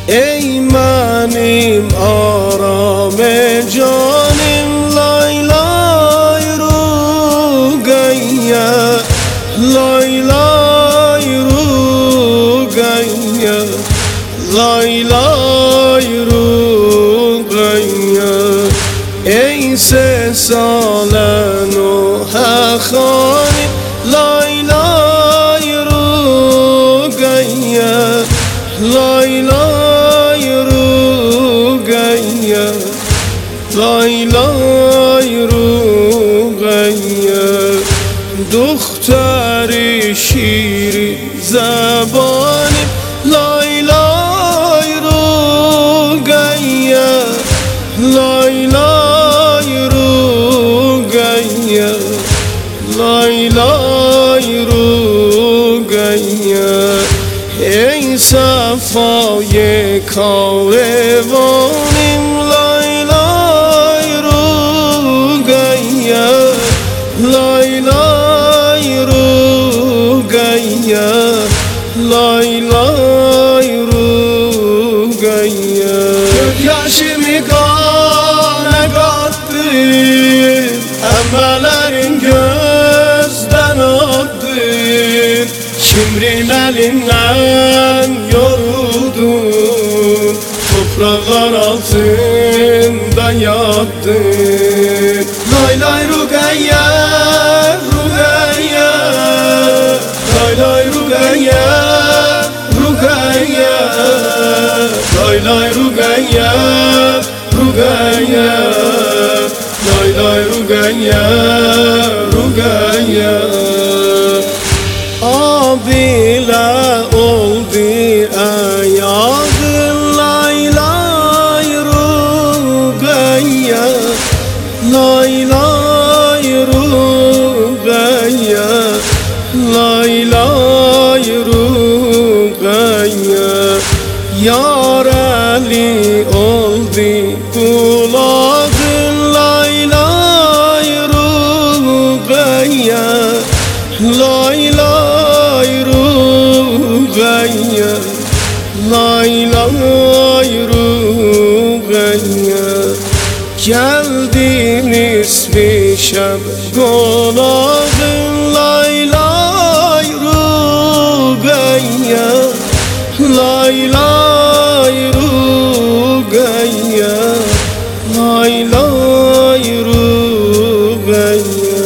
Ey benim arame canım lay lay Rugayye, lay lay Rugayye, lay lay Rugayye. Ey ses alen o hakhani lay lay Rugayye, lay lay Rugayye, lay lay Rugayye. Duhtari şiri zebani lay lay Rugayye, lay lay Rugayye, lay lay Rugayye. Ey safayı kahvevanim lay lay Rugayye, lay lay Rugayye, lay lay Rugayye. Gözyaşımı kana kattın, emmelerin gözden attın. Şimrin elinden yoruldun, topraklar altında yattın. Lay lay Rugayye, Rugayye, lay lay Rugayye, Rugayye, lay lay Rugayye, Rugayye, lay lay Rugayye, Rugayye. Abile oldu ayağın lay lay Rugayye, lay lay Rugayye, lay lay Rugayye. Yar eli oldu kulağın lay lay Rugayye, lay lay Rugayye, lay lay Rugayye. Geldin ismi şeb konağın lay lay Rugayye, lay lay Rugayye, lay lay Rugayye.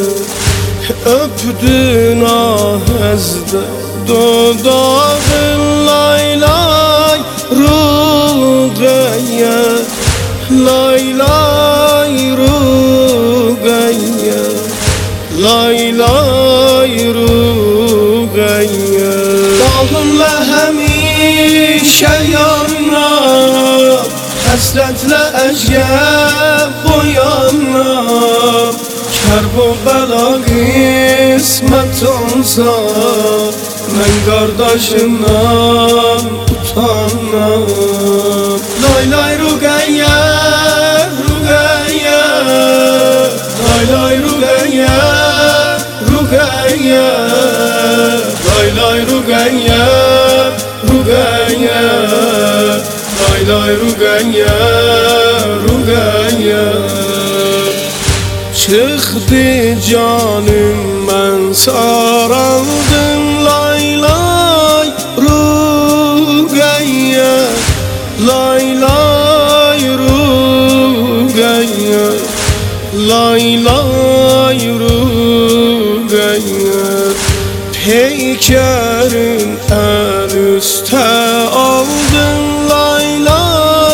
Öpdün ahezde dudağın lay lay Rugayye, lay lay Rugayye, lay lay Rugayye. Dağımla hemişe yanma, hasretle ecgeb boyanma. Kerbo bela kısmet olsa, ben kardeşimden utanmam. Lay lay Rugayye, Rugayye, lay lay Rugayye, Rugayye, lay lay Rugayye, Rugayye, lay lay Rugayye, Rugayye. Çıktı canım ben saraldım lay lay Rugayye, lay lay Rugayye, lay lay Rugayye. Peykerin el üste aldım lay lay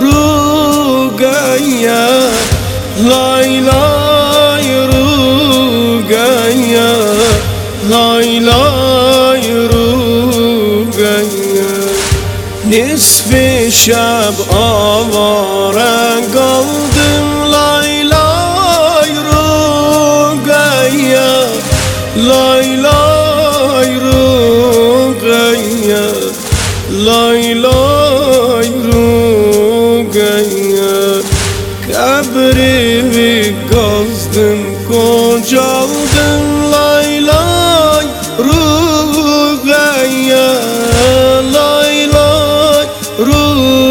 Rugayye, lay lay Rugayye, lay lay Rugayye. Nisfi şeb avare kaldım lay lay Rugayye, lay lay Rugayye, lay lay Rugayye. Kabrimi kazdım kocaldım lay lay Rugayye, lay lay Rugayye.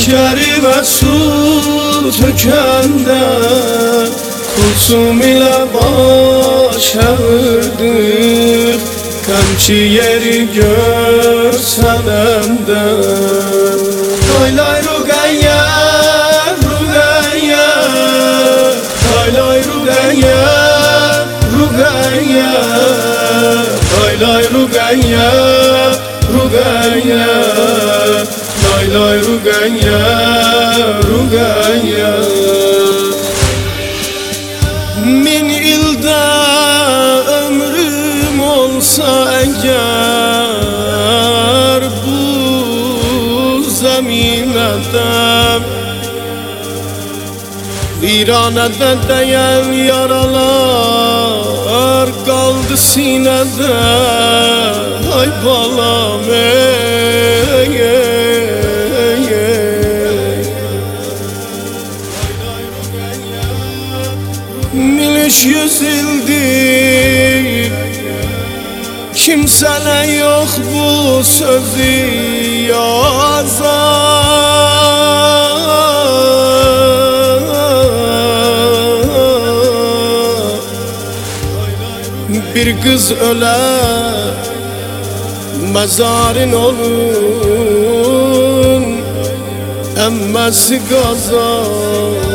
Şəkəri və su tökəndə Kulsum ilə baş əvirdir Qəmçi yeri görsənəmdə Laylay Ruqəyyə, Ruqəyyə Laylay Ruqəyyə, Ruqəyyə Laylay Ruqəyyə, Ruqəyyə Laylay Ruqəyyə, Ruqəyyə Min ildə ömrüm olsa əgər bu zəminədə Viranədə dəyən yaralar qaldı sinədə Ay balam Miliş 100 ildir Kimsələ yox bu sözü yazar Bir qız ölər Məzarın olun Əmməsi qazar